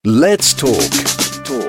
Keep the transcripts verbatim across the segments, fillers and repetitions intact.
Let's talk. Talk.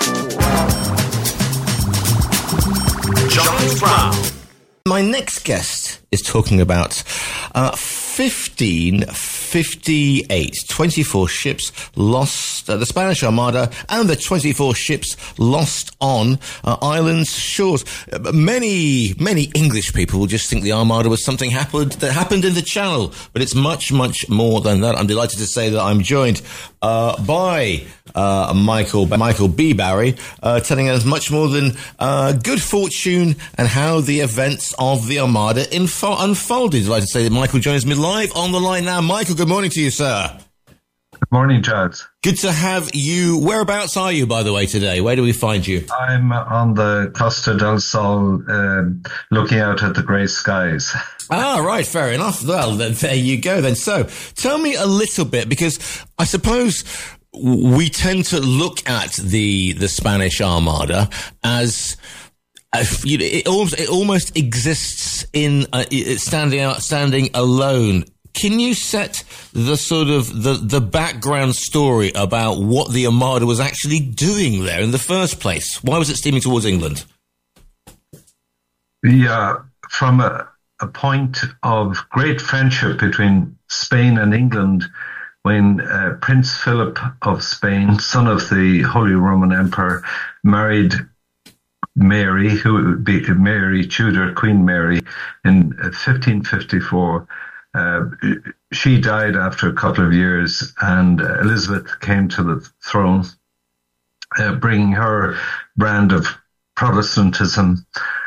Giles Brown. My next guest is talking about uh, fifteen fifty-eight, twenty-four ships lost, uh, the Spanish Armada and the twenty-four ships lost on uh, Ireland's shores. Uh, many, many English people will just think the Armada was something happened that happened in the Channel, but it's much, much more than that. I'm delighted to say that I'm joined uh, by uh, Michael Michael B. Barry, uh, telling us much more than uh, good fortune and how the events of the Armada info- unfolded. I'd like to say that Michael joins me live on the line now. Michael, good morning to you, sir. Good morning, Giles. Good to have you. Whereabouts are you, by the way, today? Where do we find you? I'm on the Costa del Sol, um, looking out at the grey skies. Ah, right, fair enough. Well, then, there you go then. So, tell me a little bit, because I suppose we tend to look at the the Spanish Armada as... Uh, you know, it almost it almost exists in uh, it's standing out, standing alone. Can you set the sort of the the background story about what the Armada was actually doing there in the first place? Why was it steaming towards England? Yeah, from a, a point of great friendship between Spain and England, when uh, Prince Philip of Spain, son of the Holy Roman Emperor, married Mary, who would be Mary Tudor, Queen Mary, in fifteen fifty-four. Uh, she died after a couple of years, and uh, Elizabeth came to the throne, uh, bringing her brand of Protestantism.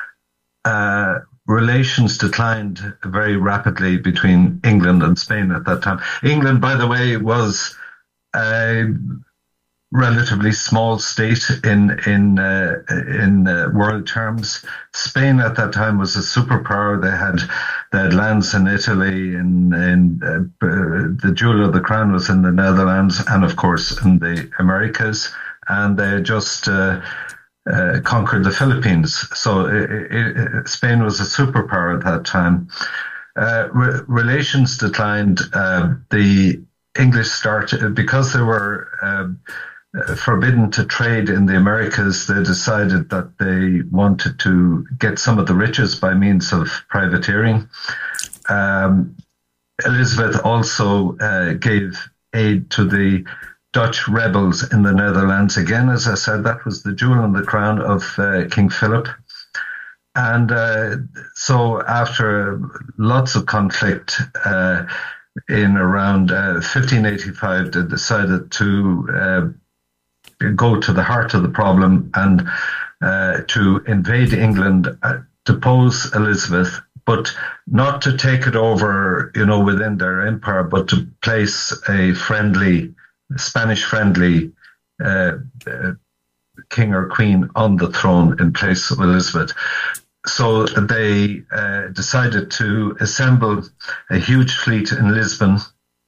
Uh, relations declined very rapidly between England and Spain at that time. England, by the way, was a relatively small state in in uh, in uh, world terms. Spain at that time was a superpower. They had they had lands in Italy, and in, uh, the jewel of the crown was in the Netherlands, and of course in the Americas. And they had just uh, uh, conquered the Philippines. So it, it, Spain was a superpower at that time. Uh, re- relations declined. Uh, the English started because they were Uh, forbidden to trade in the Americas. They decided that they wanted to get some of the riches by means of privateering. Um, Elizabeth also uh, gave aid to the Dutch rebels in the Netherlands. Again, as I said, that was the jewel in the crown of uh, King Philip. And uh, so after lots of conflict, uh, in around uh, fifteen eighty-five, they decided to uh, go to the heart of the problem and uh, to invade England, uh, depose Elizabeth, but not to take it over, you know, within their empire, but to place a friendly, Spanish-friendly uh, uh, king or queen on the throne in place of Elizabeth. So they uh, decided to assemble a huge fleet in Lisbon.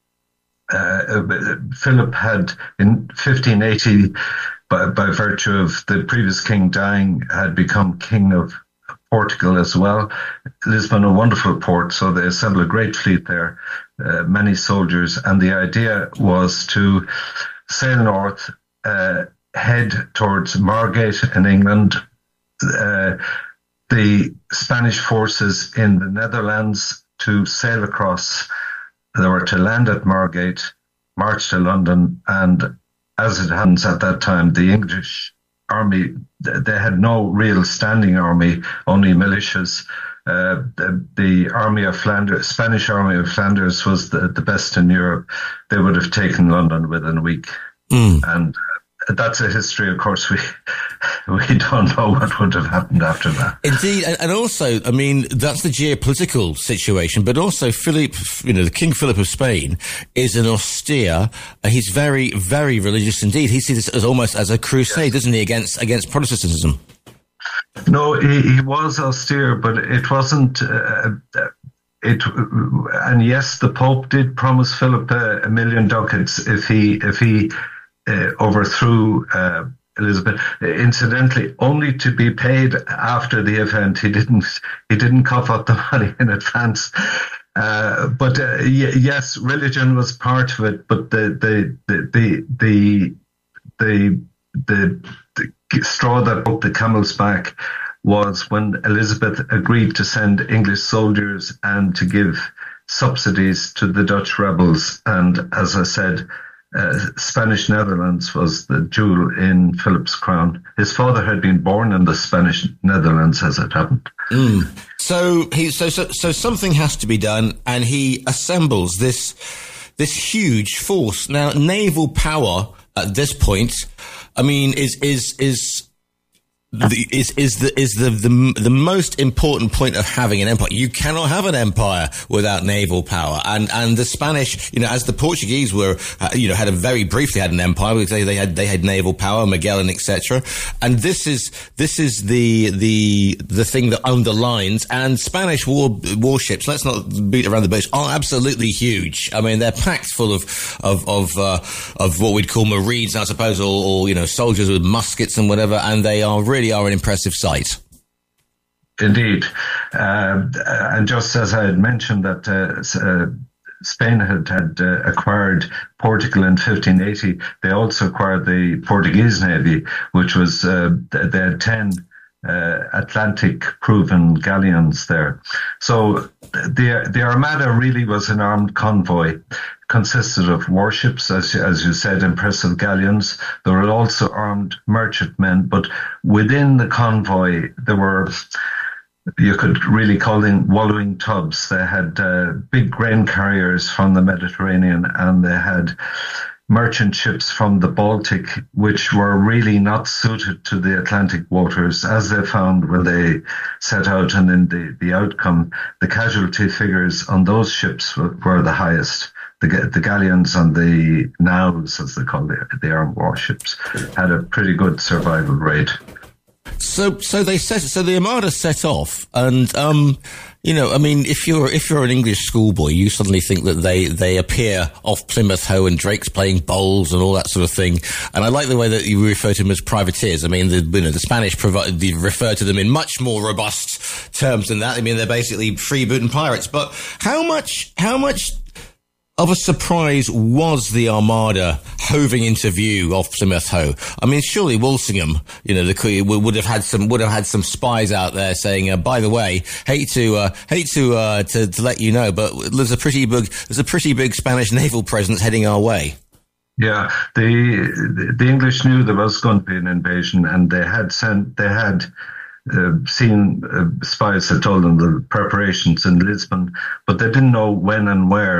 Uh, Philip had, in fifteen eighty, by, by virtue of the previous king dying, had become king of Portugal as well. Lisbon, a wonderful port, so they assembled a great fleet there, uh, many soldiers, and the idea was to sail north, uh, head towards Margate in England. Uh, the Spanish forces in the Netherlands to sail across. They were to land at Margate, march to London, and as it happens at that time, the English army, they had no real standing army, only militias. Uh, the, the army of Flanders, Spanish army of Flanders was the, the best in Europe. They would have taken London within a week. Mm. And uh, that's a history, of course, we we don't know what would have happened after that. Indeed, and, and also, I mean, that's the geopolitical situation, but also Philip, you know, the King Philip of Spain is an austere, uh, he's very, very religious indeed. He sees this as almost as a crusade, yes. Doesn't he, against against Protestantism? No, he, he was austere, but it wasn't... Uh, It and yes, the Pope did promise Philip a, a million ducats if he if he uh, overthrew uh, Elizabeth. Incidentally, only to be paid after the event. He didn't he didn't cough up the money in advance. Uh, but uh, y- yes, religion was part of it. But the the the the, the the, the the straw that broke the camel's back was when Elizabeth agreed to send English soldiers and to give subsidies to the Dutch rebels. And as I said, uh, Spanish Netherlands was the jewel in Philip's crown. His father had been born in the Spanish Netherlands, as it happened. Mm. So he, so, so, so something has to be done, and he assembles this, this huge force. Now, naval power at this point, I mean, is, is, is, The, is is the is the, the the most important point of having an empire. You cannot have an empire without naval power, and and the Spanish, you know, as the Portuguese were, uh, you know, had a very briefly had an empire because they, they had they had naval power, Magellan, et cetera. And this is this is the the the thing that underlines. And Spanish war warships, let's not beat around the bush, are absolutely huge. I mean, they're packed full of of of uh, of what we'd call marines, I suppose, or, or you know, soldiers with muskets and whatever, and they are really Really are an impressive sight. Indeed. Uh, and just as I had mentioned that uh, uh, Spain had, had uh, acquired Portugal in fifteen eighty, they also acquired the Portuguese Navy, which was, uh, they had ten uh, Atlantic-proven galleons there. So the, the Armada really was an armed convoy. Consisted of warships, as, as you said, impressive galleons. There were also armed merchantmen, but within the convoy, there were, you could really call them wallowing tubs. They had uh, big grain carriers from the Mediterranean, and they had merchant ships from the Baltic, which were really not suited to the Atlantic waters, as they found when they set out. And in the, the outcome, the casualty figures on those ships were, were the highest. The, the galleons and the naus, as they call it, the armed warships, had a pretty good survival rate. So, so they set, so the Armada set off, and um, you know, I mean, if you're if you're an English schoolboy, you suddenly think that they they appear off Plymouth Hoe and Drake's playing bowls and all that sort of thing. And I like the way that you refer to them as privateers. I mean, the you know the Spanish provi- they refer to them in much more robust terms than that. I mean, they're basically freebooting pirates. But how much how much of a surprise was the Armada hoving into view off Plymouth Hoe? I mean, surely Walsingham, you know, the would have had some would have had some spies out there saying, uh, "By the way, hate to uh, hate to, uh, to to let you know, but there's a pretty big there's a pretty big Spanish naval presence heading our way." Yeah, the the English knew there was going to be an invasion, and they had sent they had. Uh, seen uh, spies that told them the preparations in Lisbon, but they didn't know when and where.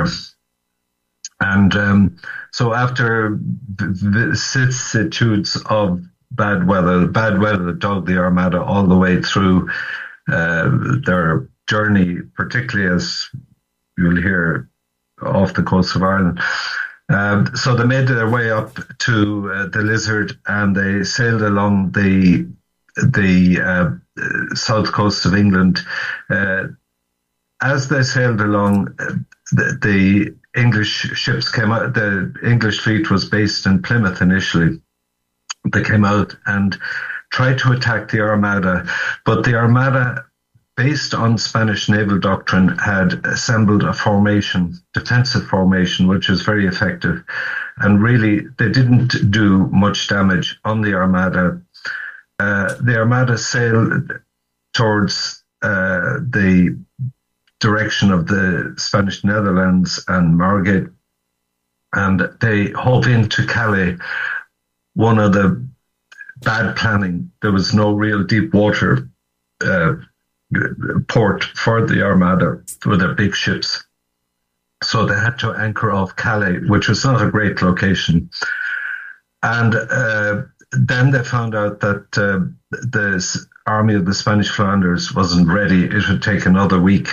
And um, so after vicissitudes of bad weather, bad weather dogged the Armada all the way through uh, their journey, particularly as you'll hear off the coast of Ireland. Um, so they made their way up to uh, the Lizard, and they sailed along the the uh, south coast of England. Uh, as they sailed along, uh, the, the English ships came out. The English fleet was based in Plymouth initially. They came out and tried to attack the Armada, but the Armada, based on Spanish naval doctrine, had assembled a formation, defensive formation, which was very effective. And really, they didn't do much damage on the Armada. Uh, the Armada sailed towards uh, the direction of the Spanish Netherlands and Margate, and they hove into Calais. One of the bad planning, there was no real deep water uh, port for the Armada for their big ships. So they had to anchor off Calais, which was not a great location. And uh, then they found out that uh, the army of the Spanish Flanders wasn't ready. It would take another week.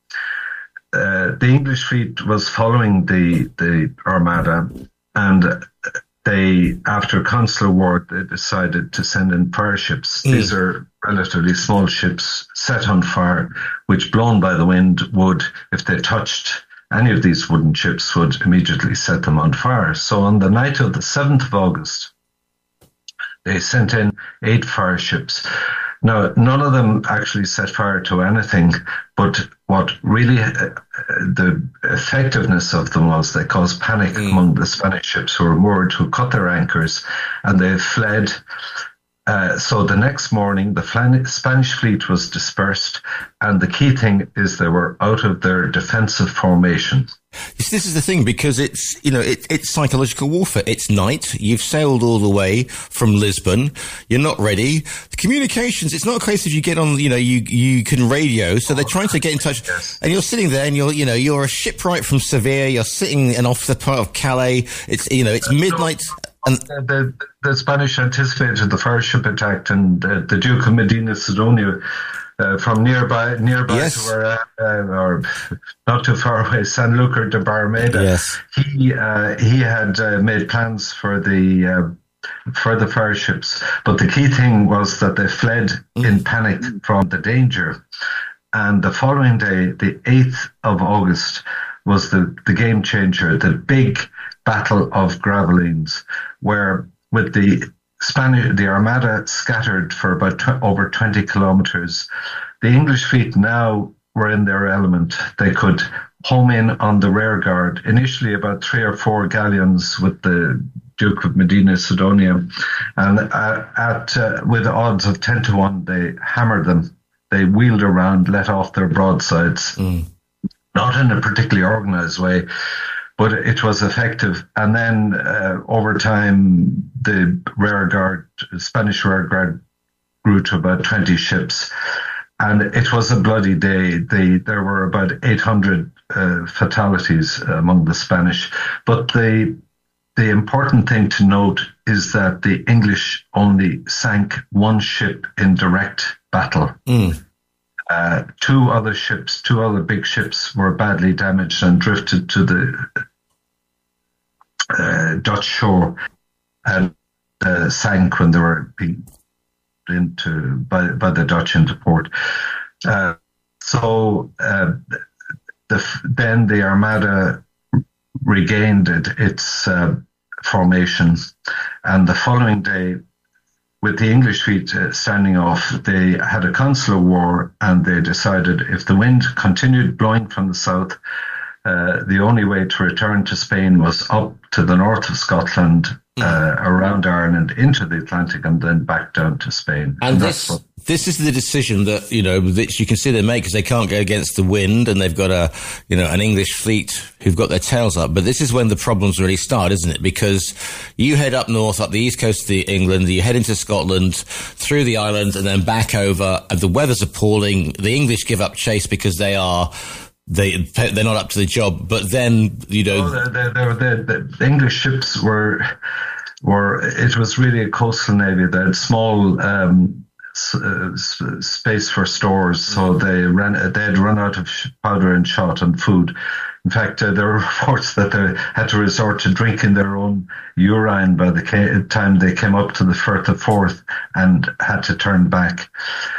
Uh, the English fleet was following the, the Armada, and they, after Consular War, they decided to send in fire ships. Mm. These are relatively small ships set on fire, which, blown by the wind, would, if they touched any of these wooden ships, would immediately set them on fire. So on the night of the seventh of August, they sent in eight fire ships. Now, none of them actually set fire to anything, but what really uh, the effectiveness of them was they caused panic mm. among the Spanish ships who were moored, who cut their anchors, and they fled. Uh, so the next morning, the Flan- Spanish fleet was dispersed, and the key thing is they were out of their defensive formation. This is the thing, because it's, you know, it, it's psychological warfare. It's night. You've sailed all the way from Lisbon. You're not ready. The communications, it's not a case of you get on, you know, you, you can radio. So they're trying to get in touch. Yes. And you're sitting there and you're, you know, you're a shipwright from Seville. You're sitting and off the part of Calais. It's, you know, it's midnight. And the, the, the Spanish anticipated the first ship attack, and uh, the Duke of Medina Sidonia, uh, from nearby, nearby yes. to where, uh, uh, or not too far away, Sanlúcar de Barrameda. Yes. He uh, he had uh, made plans for the uh, for the fire ships, but the key thing was that they fled mm. in panic from the danger. And the following day, the eighth of August, was the, the game changer, the big Battle of Gravelines, where with the Spanish, the Armada scattered for about tw- over twenty kilometres, the English fleet now were in their element. They could home in on the rear guard. Initially, about three or four galleons with the Duke of Medina Sidonia, and uh, at uh, with odds of ten to one, they hammered them. They wheeled around, let off their broadsides, mm. not in a particularly organised way, but it was effective. And then uh, over time, the rear guard, Spanish rear guard, grew to about twenty ships. And it was a bloody day. They, there were about eight hundred uh, fatalities among the Spanish. But the the important thing to note is that the English only sank one ship in direct battle. Mm. Uh, two other ships, two other big ships were badly damaged and drifted to the uh, Dutch shore and uh, sank when they were being into by, by the Dutch into port. Uh, so uh, the, then the Armada regained it, its uh, formation, and the following day, with the English fleet uh, standing off, they had a consular war, and they decided if the wind continued blowing from the south, uh, the only way to return to Spain was up to the north of Scotland, uh, around Ireland, into the Atlantic, and then back down to Spain. And, and this what, this is the decision that, you know, that you can see they make, because they can't go against the wind, and they've got a, you know, an English fleet who've got their tails up. But this is when the problems really start, isn't it? Because you head up north, up the east coast of the England, you head into Scotland, through the islands, and then back over. And the weather's appalling. The English give up chase because they are, they, they're not up to the job. But then, you know, oh, they're, they're, they're, they're, the English ships were, were, it was really a coastal navy. They had small, um, Uh, space for stores, so they ran. They had run out of powder and shot and food. In fact, uh, there were reports that they had to resort to drinking their own urine by the ca- time they came up to the Firth of Forth and had to turn back.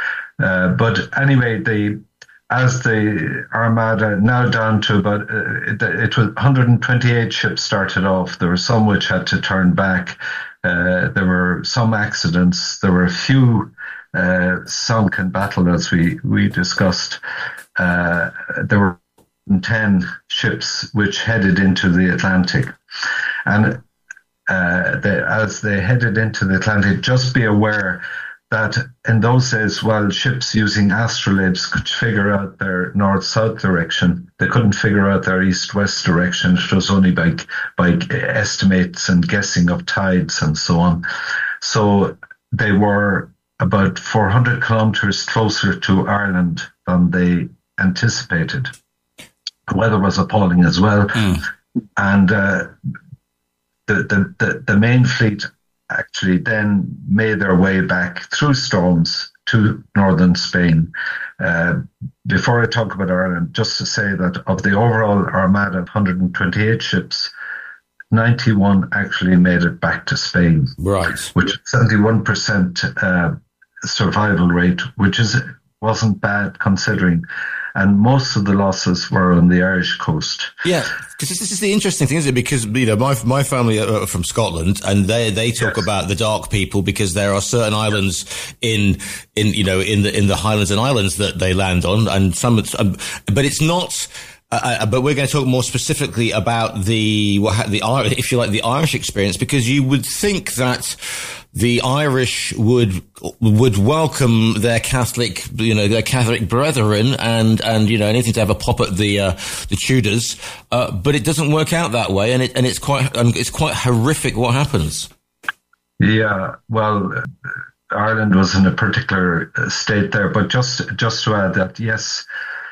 Uh, but anyway, the as the Armada now down to about uh, it, it was one hundred twenty-eight ships started off. There were some which had to turn back. Uh, there were some accidents. There were a few uh, sunk in battle, as we, we discussed. Uh, there were ten ships which headed into the Atlantic. And uh, they, as they headed into the Atlantic, just be aware that in those days, while ships using astrolabes could figure out their north-south direction, they couldn't figure out their east-west direction. It was only by, by estimates and guessing of tides and so on. So they were about four hundred kilometres closer to Ireland than they anticipated. The weather was appalling as well. Mm. And uh, the, the, the, the main fleet actually then made their way back through storms to northern Spain. Uh, before I talk about Ireland, just to say that of the overall armada of one hundred twenty-eight ships, ninety-one actually made it back to Spain. Right. Which is seventy-one percent uh, survival rate, which is wasn't bad considering. and most of the losses were on the Irish coast. Yeah, because this, this is the interesting thing, isn't it? Because, you know, my my family are from Scotland, and they they talk yes. about the dark people because there are certain islands in in you know in the in the Highlands and Islands that they land on, and some, um, but it's not. Uh, but we're going to talk more specifically about the, the, if you like, the Irish experience, because you would think that the Irish would, would welcome their Catholic, you know, their Catholic brethren and, and, you know, anything to have a pop at the, uh, the Tudors. Uh, but it doesn't work out that way. And it, and it's quite, um, it's quite horrific what happens. Yeah. Well, uh, Ireland was in a particular state there, but just, just to add that, yes,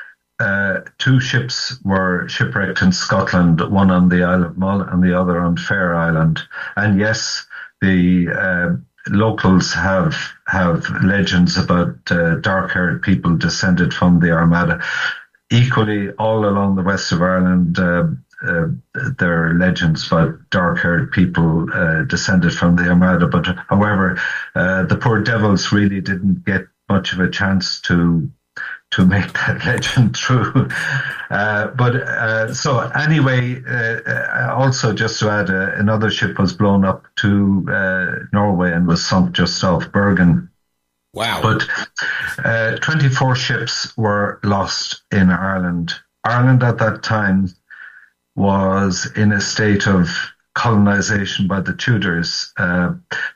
Uh, two ships were shipwrecked in Scotland, one on the Isle of Mull and the other on Fair Island. And yes, the uh, locals have have legends about uh, dark-haired people descended from the Armada. Equally, all along the west of Ireland, uh, uh, there are legends about dark-haired people uh, descended from the Armada. But however, uh, the poor devils really didn't get much of a chance to to make that legend true. Uh, but uh, so anyway, uh, also just to add, uh, another ship was blown up to uh, Norway and was sunk just off Bergen. Wow. But uh, twenty-four ships were lost in Ireland. Ireland at that time was in a state of colonization by the Tudors. Uh,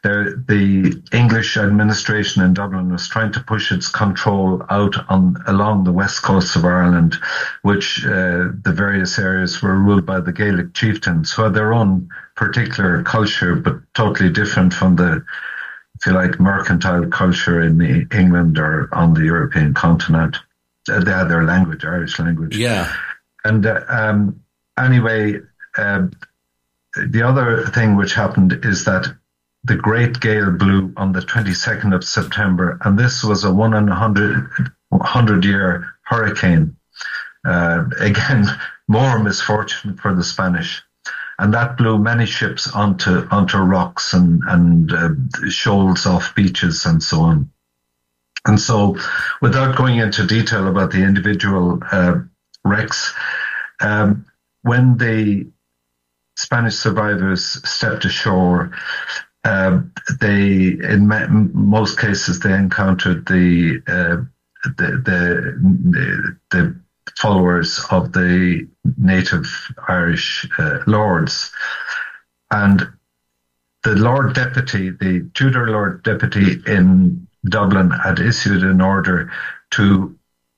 the English administration in Dublin was trying to push its control out on along the west coast of Ireland, which uh, the various areas were ruled by the Gaelic chieftains, who had their own particular culture, but totally different from the, if you like, mercantile culture in the England or on the European continent. Uh, they had their language, Irish language. Yeah. And uh, um, anyway, uh, the other thing which happened is that the great gale blew on the twenty-second of September, and this was a one in a hundred, hundred year hurricane. Uh, again, more misfortune for the Spanish. And that blew many ships onto onto rocks and, and uh, shoals off beaches and so on. And so, without going into detail about the individual uh, wrecks, um, when the Spanish survivors stepped ashore, uh, they, in ma- most cases, they encountered the, uh, the, the the followers of the native Irish uh, lords, and the Lord Deputy, the Tudor Lord Deputy in Dublin, had issued an order to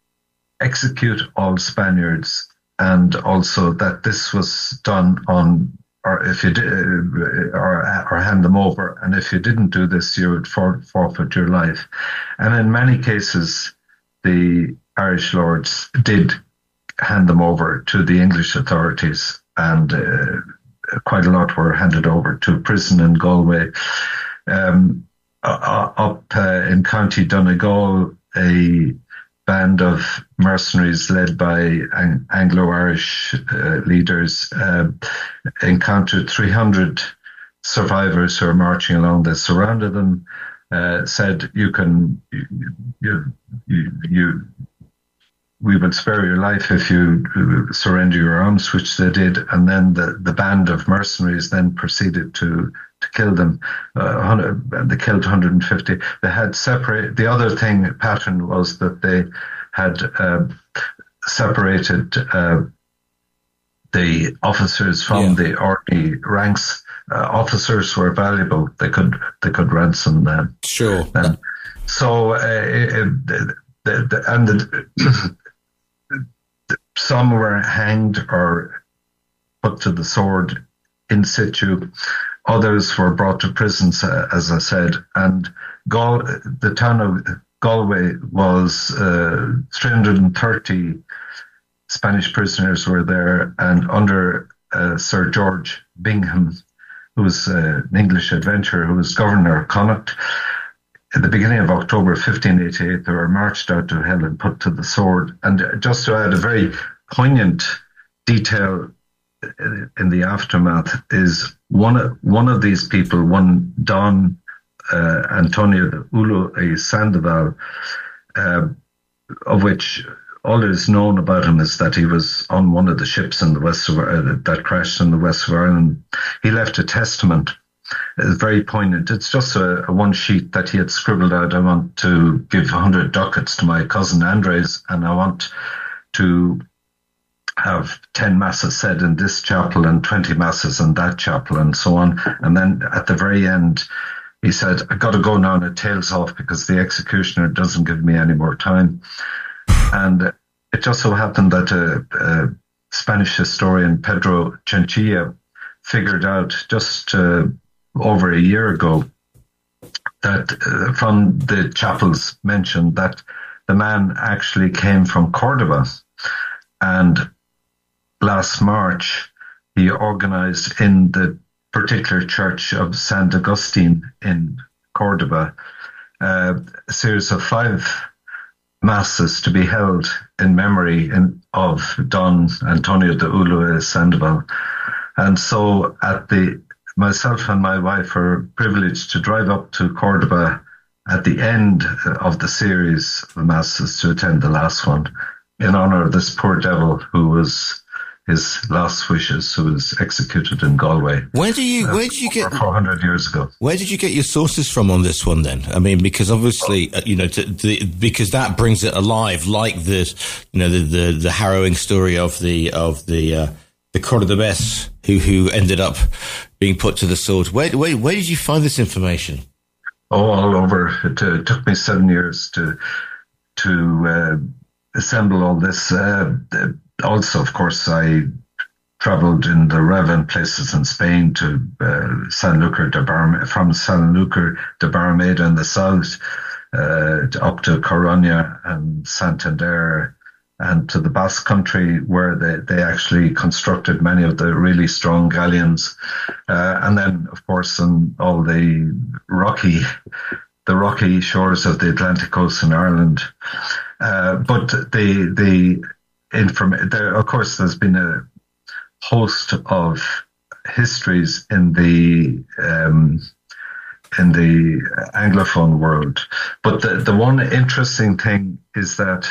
execute all Spaniards. And also that this was done on, or if you did, or, or hand them over. And if you didn't do this, you would for, forfeit your life. And in many cases, the Irish lords did hand them over to the English authorities, and uh, quite a lot were handed over to prison in Galway. Um, uh, up uh, in County Donegal, a band of mercenaries led by Ang- Anglo-Irish uh, leaders uh, encountered three hundred survivors who were marching along. They surrounded them, uh, said, "You can, you, you, you, you, we will spare your life if you surrender your arms," which they did. And then the, the band of mercenaries then proceeded to to kill them. Uh, they killed one hundred fifty. They had separate. The other thing pattern was that they had uh, separated uh, the officers from yeah. the ordinary ranks. Uh, officers were valuable. They could they could ransom them. Sure. them. So uh, it, the, the, and the, some were hanged or put to the sword in situ. Others were brought to prisons, uh, as I said, and Gal- the town of Galway was uh, three hundred thirty Spanish prisoners were there, and under uh, Sir George Bingham, who was uh, an English adventurer who was governor of Connacht, at the beginning of October fifteen eighty-eight, they were marched out to hell and put to the sword. And just to add a very poignant detail in the aftermath is one of, one of these people, one Don uh, Antonio de Ulo y Sandoval, uh, of which all that is known about him is that he was on one of the ships in the west of uh, that crashed in the west of Ireland. He left a testament. It's very poignant. It's just a, a one sheet that he had scribbled out. I want to give one hundred ducats to my cousin Andres, and I want to have ten masses said in this chapel and twenty masses in that chapel, and so on. And then at the very end, he said, I got to go now and it tails off because the executioner doesn't give me any more time. And it just so happened that a, a Spanish historian, Pedro Chinchilla, figured out just uh, over a year ago that uh, from the chapels mentioned that the man actually came from Cordoba. And last March, he organized in the particular church of San Agustin in Cordoba uh, a series of five masses to be held in memory in, of Don Antonio de Ulloa Sandoval. And so at the myself and my wife were privileged to drive up to Cordoba at the end of the series of masses to attend the last one in honor of this poor devil who was his last wishes, who was executed in Galway. Where do you, where did you get four hundred years ago? Where did you get your sources from on this one? Then, I mean, because obviously, uh, you know, to, to, because that brings it alive, like the, you know, the the, the harrowing story of the of the uh, the Cordobés who who ended up being put to the sword. Where where where did you find this information? Oh, all over. It, uh, it took me seven years to to uh, assemble all this. Uh, also, of course, I travelled in the relevant places in Spain to uh, Sanlúcar de Barrameda, from Sanlúcar de Barrameda in the south, uh, up to Coruña and Santander, and to the Basque Country, where they, they actually constructed many of the really strong galleons. Uh, and then, of course, on all the rocky, the rocky shores of the Atlantic coast in Ireland. Uh, but the, the inform- there, of course, there's been a host of histories in the, um, in the Anglophone world. But the, the one interesting thing is that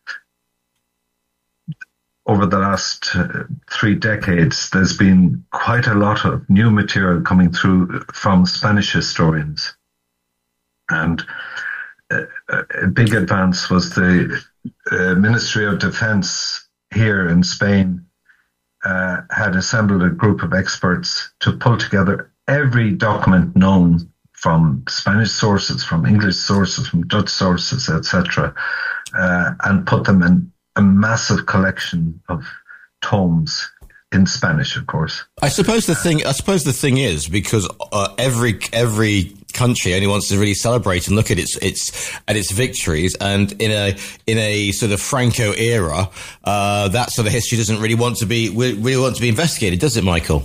over the last uh, three decades, there's been quite a lot of new material coming through from Spanish historians. And uh, a big advance was the uh, Ministry of Defense here in Spain uh, had assembled a group of experts to pull together every document known from Spanish sources, from English sources, from Dutch sources, et cetera, uh, and put them in a massive collection of tomes in Spanish, of course. I suppose the thing. I suppose the thing is because uh, every every country only wants to really celebrate and look at its its at its victories, and in a in a sort of Franco era, uh, that sort of history doesn't really want to be really want to be investigated, does it, Michael?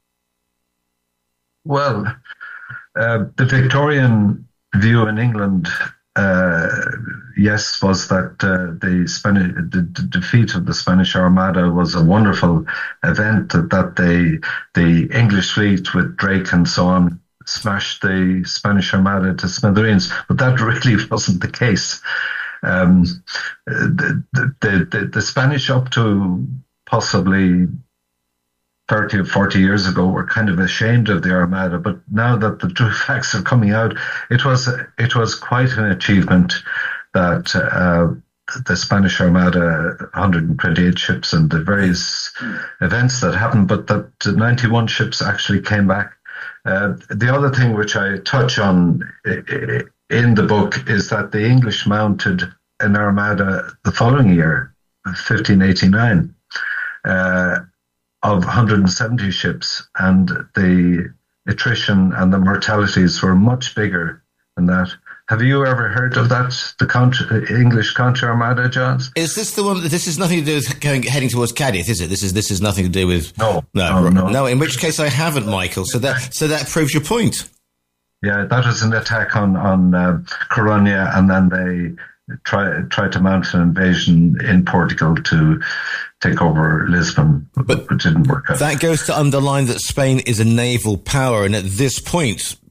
Well, uh, the Victorian view in England. Uh, yes, was that uh, the Spanish the, the defeat of the Spanish Armada was a wonderful event, that, that they the English fleet with Drake and so on smashed the Spanish Armada to smithereens, but that really wasn't the case. Um, the, the, the, the Spanish up to possibly thirty or forty years ago were kind of ashamed of the Armada, but now that the true facts are coming out, it was it was quite an achievement that uh, the Spanish Armada, one hundred twenty-eight ships and the various events that happened, but that ninety-one ships actually came back. Uh, the other thing which I touch on in the book is that the English mounted an Armada the following year, fifteen eighty-nine. Uh, of one hundred seventy ships, and the attrition and the mortalities were much bigger than that. Have you ever heard of that, the contra, English Contra Armada, Johns? Is this the one? This is nothing to do with going, heading towards Cadiz, is it? This is this is nothing to do with no, no, no, no. no. In which case, I haven't, Michael. So that so that proves your point. Yeah, that was an attack on on uh, Coruña, and then they tried tried to mount an invasion in Portugal to take over Lisbon, but it didn't work out. That goes to underline that Spain is a naval power, and at this point,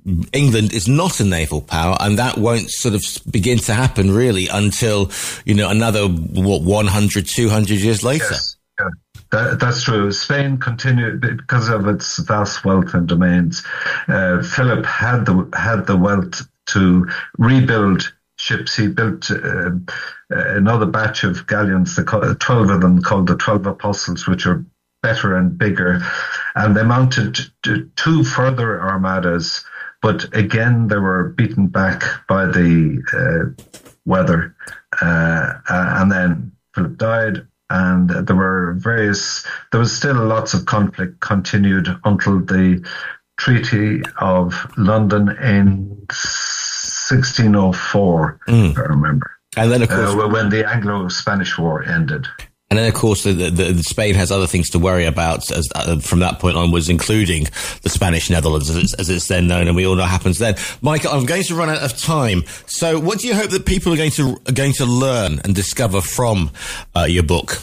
England is not a naval power, and that won't sort of begin to happen really until, you know, another, what, one hundred, two hundred years later. Yes. Yeah. That, that's true. Spain continued because of its vast wealth and domains. Uh, Philip had the had the wealth to rebuild ships. He built uh, another batch of galleons, the twelve of them, called the Twelve Apostles, which are better and bigger, and they mounted to two further armadas. But again, they were beaten back by the uh, weather, uh, and then Philip died. And there were various, there was still lots of conflict continued until the Treaty of London in sixteen oh four, mm. if I remember. And then, of course, uh, when the Anglo-Spanish War ended. And then, of course, the, the, the Spain has other things to worry about as, uh, from that point onwards, including the Spanish Netherlands, as it's, as it's then known, and we all know what happens then. Michael, I'm going to run out of time. So what do you hope that people are going to are going to learn and discover from uh, your book?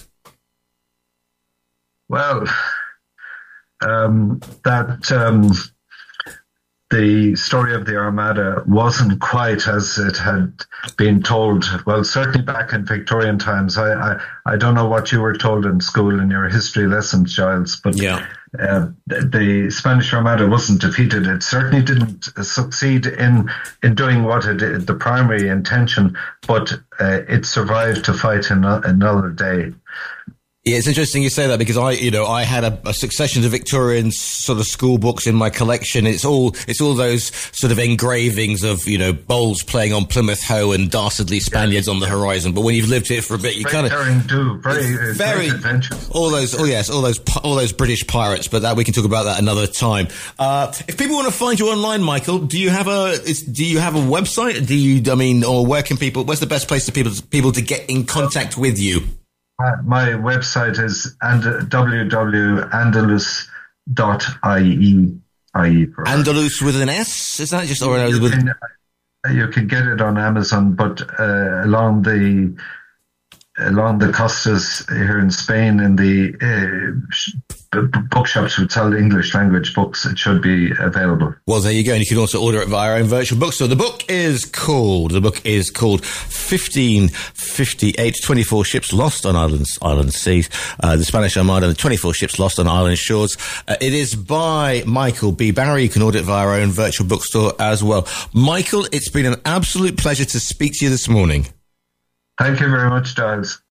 Well, um, that um, the story of the Armada wasn't quite as it had been told. Well, certainly back in Victorian times. I, I, I don't know what you were told in school in your history lessons, Giles, but yeah. uh, the Spanish Armada wasn't defeated. It certainly didn't succeed in in doing what it did, the primary intention, but uh, it survived to fight an, another day. Yeah, it's interesting you say that because I, you know, I had a, a succession of Victorian sort of school books in my collection. It's all, it's all those sort of engravings of, you know, bowls playing on Plymouth Hoe and dastardly Spaniards yeah. on the horizon. But when you've lived here for a bit, you kind of do very, very adventurous. All those, oh yes, all those, all those British pirates. But that we can talk about that another time. Uh, if people want to find you online, Michael, do you have a, is, do you have a website? Do you, I mean, or where can people? Where's the best place for people people to get in contact with you? My website is and w w w dot andalus dot i e. Andalus with an S? Is that just or you, with... can, you can get it on Amazon, but uh, along the along the costas here in Spain, in the uh, bookshops which sell English language books, it should be available. Well, there you go. And you can also order it via our own virtual bookstore. The book is called, the book is called fifteen fifty-eight, twenty-four ships lost on islands, island seas, uh, the Spanish Armada, and the twenty-four ships lost on island shores. Uh, it is by Michael B. Barry. You can order it via our own virtual bookstore as well. Michael, it's been an absolute pleasure to speak to you this morning. Thank you very much, Giles.